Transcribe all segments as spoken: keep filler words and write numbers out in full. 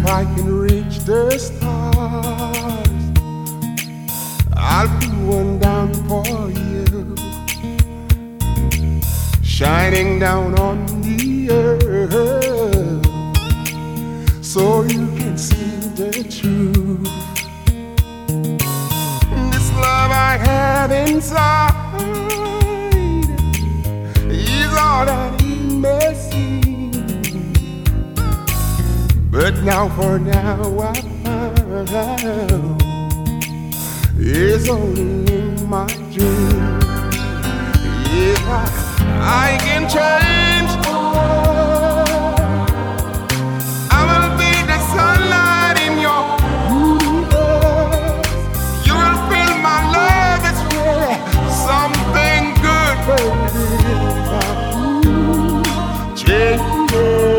If I can reach the stars, I'll put one down for you, shining down on the earth, so you can see the truth. This love I have inside is all that you may see. But now for now I found it's only in my dream. If I, I can change the world, I will be the sunlight in your universe. You will feel my love, it's really something good, baby. Change it.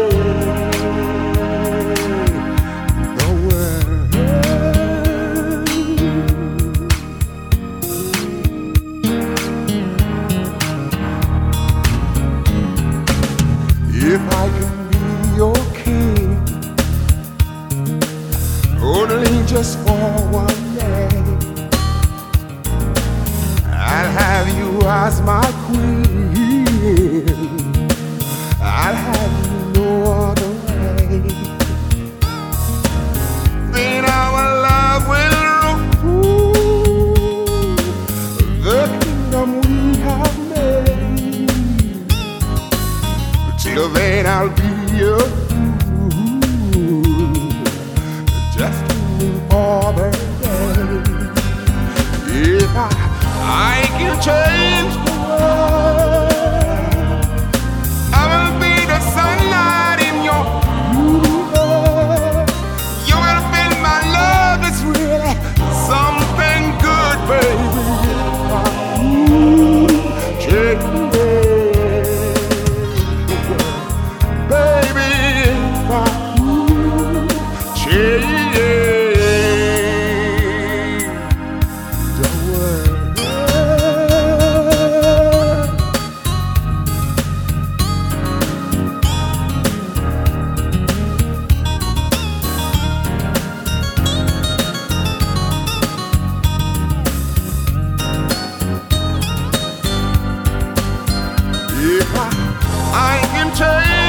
If I can be your king, only just for one day, I'll have you as my queen. I'll have you no other way. Then our love will rule the kingdom we have made. Till then I'll be your fool, just waiting for the day. If I, I can change the world, I will be the sunlight in your universe. You will feel my love is really something good, baby. Ooh, change it. If I, I can change